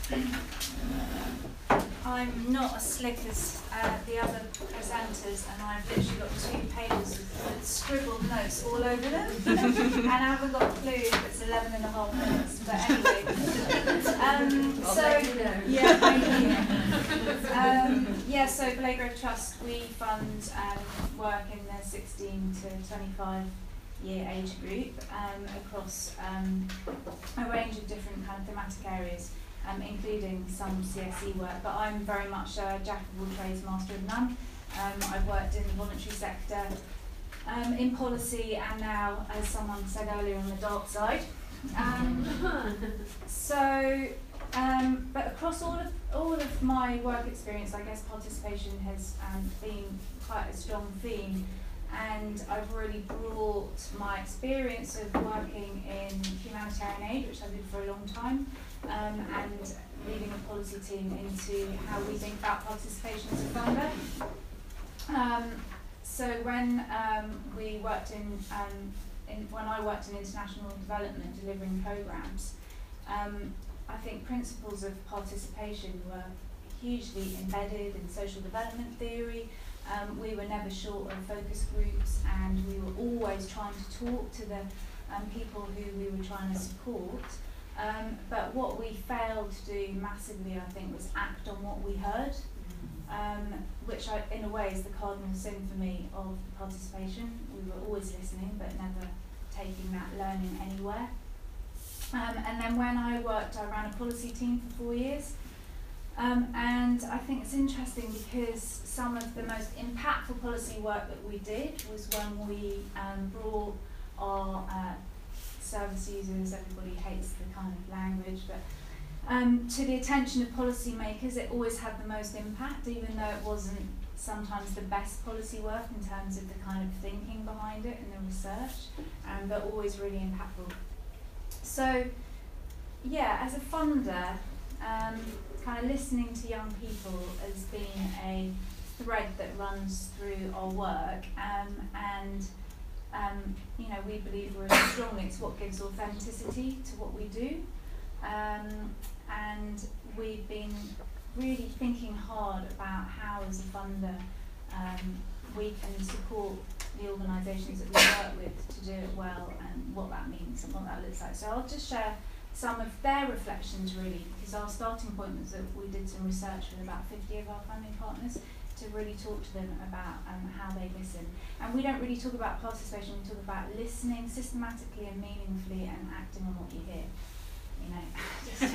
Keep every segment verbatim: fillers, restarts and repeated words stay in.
I'm not as slick as uh, the other presenters, and I've literally got two pages with scribbled notes all over them, and I haven't got a clue if it's eleven and a half minutes. But anyway, um, I'll so let you know. yeah, thank you. Um, yeah, so Blagrove Trust, we fund um, work in the sixteen to twenty-five year age group um, across um, a range of different kind of thematic areas. Um, including some C S E work, but I'm very much a jack of all trades, master of none. Um, I've worked in the voluntary sector, um, in policy, and now, as someone said earlier, on the dark side. Um, so, um, but across all of all of my work experience, I guess participation has um, been quite a strong theme, and I've really brought my experience of working in humanitarian aid, which I did for a long time, um, and leading a policy team into how we think about participation as a funder. Um, so when um, we worked in, um, in, when I worked in international development, delivering programs, um, I think principles of participation were hugely embedded in social development theory. Um, we were never short of focus groups, and we were always trying to talk to the um, people who we were trying to support. Um, but what we failed to do massively, I think, was act on what we heard, um, which I, in a way is the cardinal sin for me of participation. We were always listening, but never taking that learning anywhere. Um, and then when I worked, I ran a policy team for four years. Um, and I think it's interesting because some of the most impactful policy work that we did was when we um, brought our uh, service users, everybody hates the kind of language, but um, to the attention of policymakers. It always had the most impact, even though it wasn't sometimes the best policy work in terms of the kind of thinking behind it and the research, um, but always really impactful. So, yeah, as a funder, um, kind of listening to young people has been a thread that runs through our work, um, and um, you know, we believe really strongly it's what gives authenticity to what we do, um, and we've been really thinking hard about how, as a funder, um, we can support the organisations that we work with to do it well, and what that means and what that looks like. So I'll just share some of their reflections, really, because our starting point was that we did some research with about fifty of our funding partners to really talk to them about um, how they listen. And we don't really talk about participation, we talk about listening systematically and meaningfully and acting on what you hear. You know, just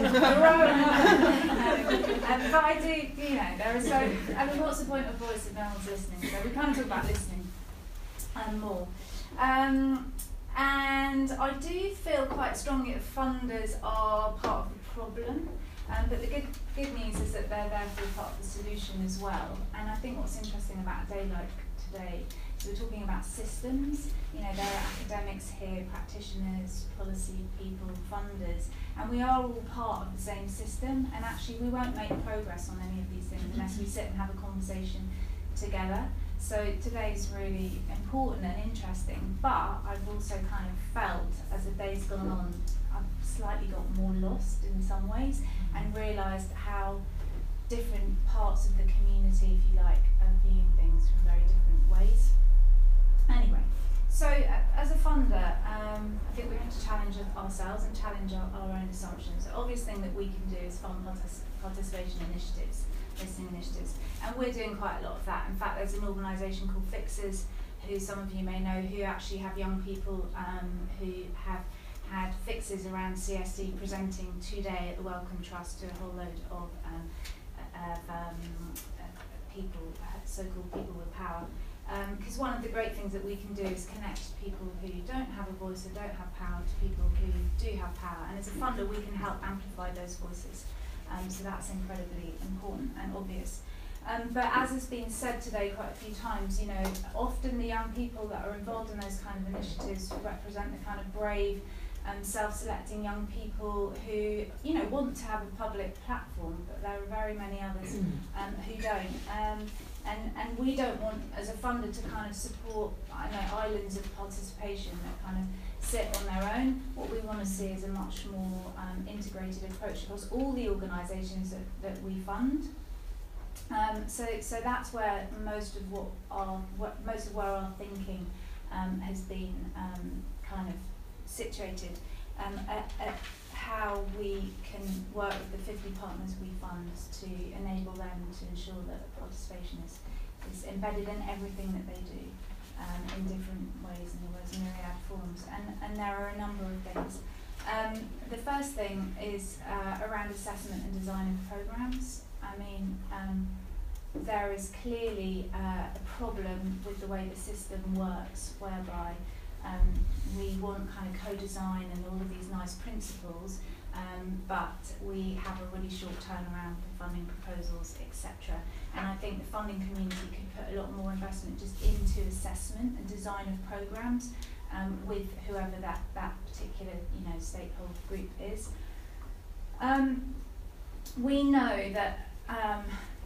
um, but I do, you know, there are so, I mean, what's the point of voice if no one's listening? So we kind of talk about listening and more. Um, and I do feel quite strongly that funders are part of the problem. Um, but the good, good news is that they're therefore part of the solution as well. And I think what's interesting about a day like today is we're talking about systems. You know, there are academics here, practitioners, policy people, funders, and we are all part of the same system. And actually we won't make progress on any of these things unless we sit and have a conversation together. So today's really important and interesting, but I've also kind of felt, as the day's gone on, I've slightly got more lost in some ways, and realised how different parts of the community, if you like, are viewing things from very different ways. Anyway, so uh, as a funder, um, I think we have to challenge ourselves and challenge our, our own assumptions. The obvious thing that we can do is fund partic participation initiatives, listening initiatives, and we're doing quite a lot of that. In fact, there's an organisation called Fixers, who some of you may know, who actually have young people um, who have had fixes around C S E presenting today at the Wellcome Trust to a whole load of, um, of um, uh, people, uh, so-called people with power. Because um, one of the great things that we can do is connect people who don't have a voice or don't have power to people who do have power. And as a funder, we can help amplify those voices. Um, so that's incredibly important and obvious. Um, but as has been said today quite a few times, you know, often the young people that are involved in those kind of initiatives represent the kind of brave um, self-selecting young people who, you know, want to have a public platform, but there are very many others um, who don't. Um, and, and we don't want, as a funder, to kind of support, I know, islands of participation that kind of sit on their own. What we want to see is a much more um, integrated approach across all the organisations that, that we fund. Um, so, so that's where most of what our, what, most of where our thinking um, has been um, kind of situated, um, at, at how we can work with the fifty partners we fund to enable them to ensure that participation is, is embedded in everything that they do, um, in different ways, in the myriad forms. And, and there are a number of things. Um, the first thing is uh, around assessment and design of programmes. I mean, um, there is clearly uh, a problem with the way the system works, whereby um, we want kind of co-design and all of these nice principles, um, but we have a really short turnaround for funding proposals, et cetera. And I think the funding community could put a lot more investment just into assessment and design of programmes um, with whoever that, that particular, you know, stakeholder group is. Um, we know that um,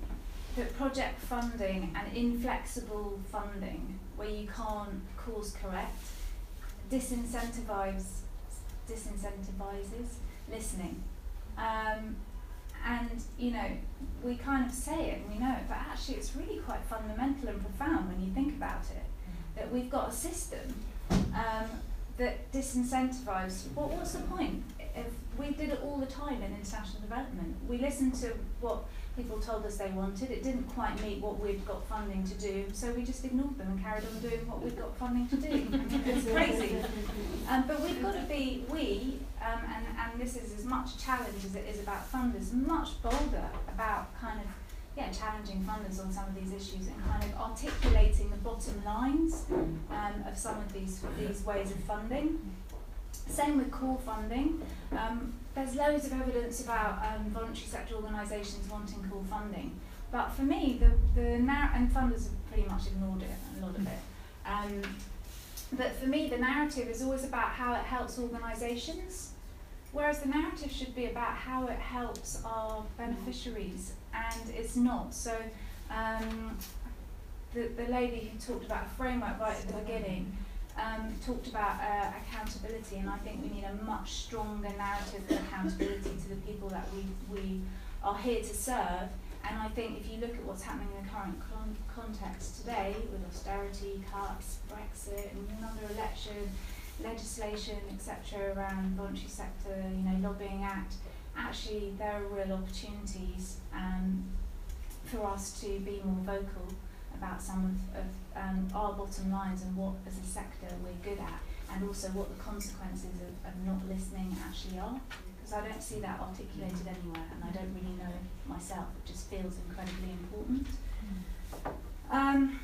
that project funding and inflexible funding, where you can't course correct, disincentivizes disincentivizes listening. Um, and you know, we kind of say it and we know it, but actually it's really quite fundamental and profound when you think about it, that we've got a system um, that disincentivizes. What, what's the point? If we did it all the time in international development, we listened to what people told us they wanted. It didn't quite meet what we'd got funding to do, so we just ignored them and carried on doing what we'd got funding to do. I mean, it's crazy. Um, but we've got to be, we, um, and, and this is as much a challenge as it is about funders, much bolder about kind of, yeah, challenging funders on some of these issues and kind of articulating the bottom lines um, of some of these, these ways of funding. Same with core funding. Um, there's loads of evidence about um, voluntary sector organisations wanting core funding, but for me, the, the narr- and funders have pretty much ignored it, a lot of it. Um, but for me, the narrative is always about how it helps organisations, whereas the narrative should be about how it helps our beneficiaries, and it's not. So um, the, the lady who talked about a framework right at the beginning, Um, talked about uh, accountability, and I think we need a much stronger narrative of accountability to the people that we, we are here to serve. And I think if you look at what's happening in the current con- context today, with austerity, cuts, Brexit, and another election, legislation, et cetera, around voluntary sector, you know, lobbying act, actually there are real opportunities um, for us to be more vocal about some of, of um, our bottom lines and what, as a sector, we're good at, and also what the consequences of, of not listening actually are. Because I don't see that articulated anywhere, and I don't really know myself. It just feels incredibly important. Um,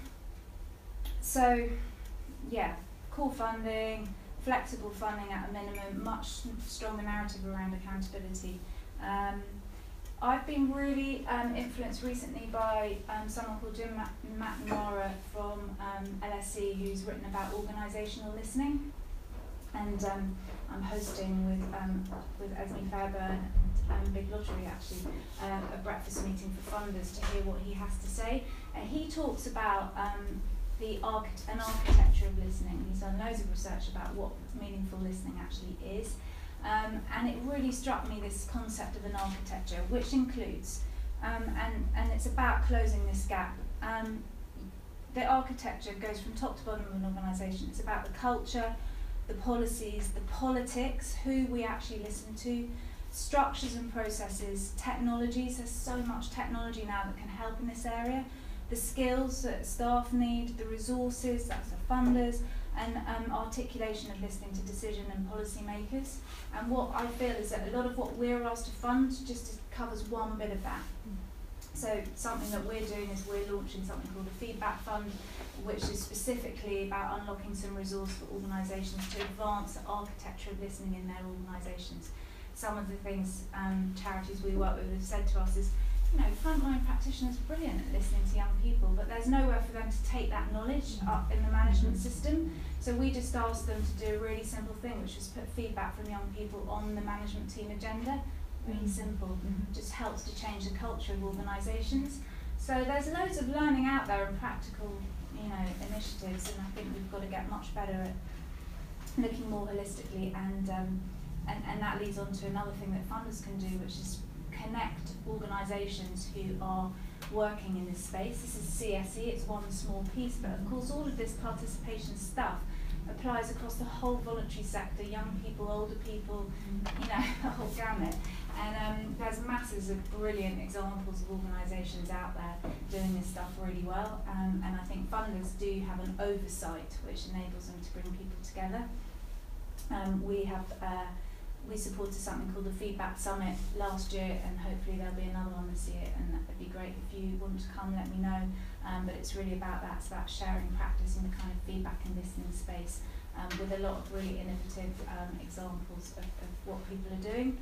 so, yeah, core funding, flexible funding at a minimum, much stronger narrative around accountability. Um, I've been really um, influenced recently by um, someone called Jim McNamara from um, L S E, who's written about organisational listening, and um, I'm hosting with um, with Esme Fairburn and um, Big Lottery actually uh, a breakfast meeting for funders to hear what he has to say, and he talks about um, the arch- an architecture of listening. He's done loads of research about what meaningful listening actually is. Um, and it really struck me, this concept of an architecture, which includes, um, and, and it's about closing this gap. Um, the architecture goes from top to bottom of an organisation. It's about the culture, the policies, the politics, who we actually listen to, structures and processes, technologies. There's so much technology now that can help in this area. The skills that staff need, the resources, that's the funders, and um, articulation of listening to decision and policy makers. And what I feel is that a lot of what we're asked to fund just covers one bit of that. So something that we're doing is we're launching something called a feedback fund, which is specifically about unlocking some resource for organisations to advance the architecture of listening in their organisations. Some of the things um, charities we work with have said to us is, you know, frontline practitioners are brilliant at listening to young people, but there's nowhere for them to take that knowledge up in the management system. So we just asked them to do a really simple thing, which was put feedback from young people on the management team agenda. Really simple, mm-hmm. just helps to change the culture of organisations. So there's loads of learning out there and practical, you know, initiatives, and I think we've got to get much better at looking more holistically, and um, and, and that leads on to another thing that funders can do, which is connect organisations who are working in this space. This is C S E, it's one small piece, but of course all of this participation stuff applies across the whole voluntary sector, young people, older people, you know, the whole gamut. And um, there's masses of brilliant examples of organisations out there doing this stuff really well, um, and I think funders do have an oversight which enables them to bring people together. Um, we have uh, we supported something called the Feedback Summit last year, and hopefully there'll be another one this year, and that would be great. If you want to come, let me know. Um, but it's really about that, it's about sharing practice in the kind of feedback and listening space, um, with a lot of really innovative um, examples of, of what people are doing.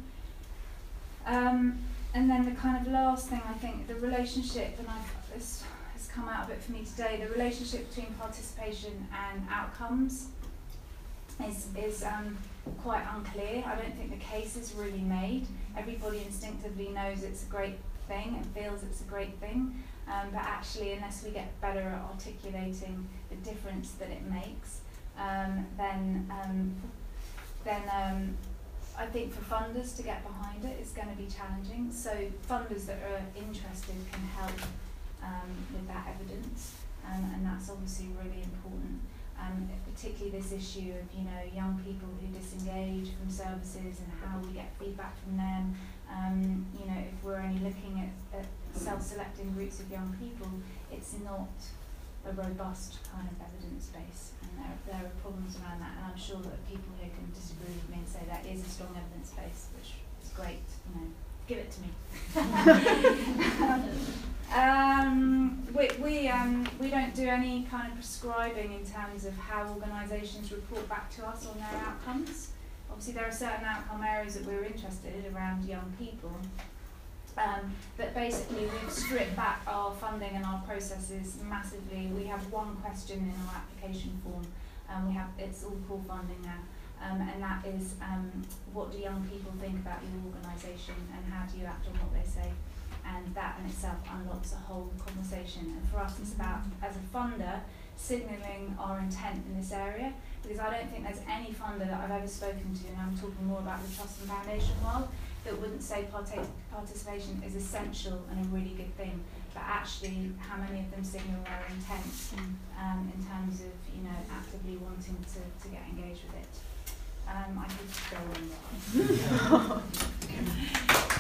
Um, and then the kind of last thing, I think, the relationship, and I've, this has come out of it for me today, the relationship between participation and outcomes is, is um, quite unclear. I don't think the case is really made. Everybody instinctively knows it's a great thing and feels it's a great thing, um, but actually unless we get better at articulating the difference that it makes, um, then um, then um, I think for funders to get behind it is going to be challenging. So funders that are interested can help um, with that evidence, um, and that's obviously really important. Um, particularly this issue of, you know, young people who disengage from services and how we get feedback from them. Um, you know, if we're only looking at, at self-selecting groups of young people, it's not a robust kind of evidence base, and there, there are problems around that, and I'm sure that people here can disagree with me and say that is a strong evidence base, which is great, you know, give it to me. um, we we, um, we don't do any kind of prescribing in terms of how organisations report back to us on their outcomes. Obviously there are certain outcome areas that we're interested in around young people, um, but basically we've stripped back our funding and our processes massively. We have one question in our application form, and we have, it's all core funding now. Um, and that is, um, what do young people think about your organisation, and how do you act on what they say? And that in itself unlocks a whole conversation. And for us, it's about, as a funder, signalling our intent in this area, because I don't think there's any funder that I've ever spoken to, and I'm talking more about the trust and foundation world, that wouldn't say partic participation is essential and a really good thing. But actually, how many of them signal their intent um, in terms of, you know, actively wanting to, to get engaged with it? Um, I could go on.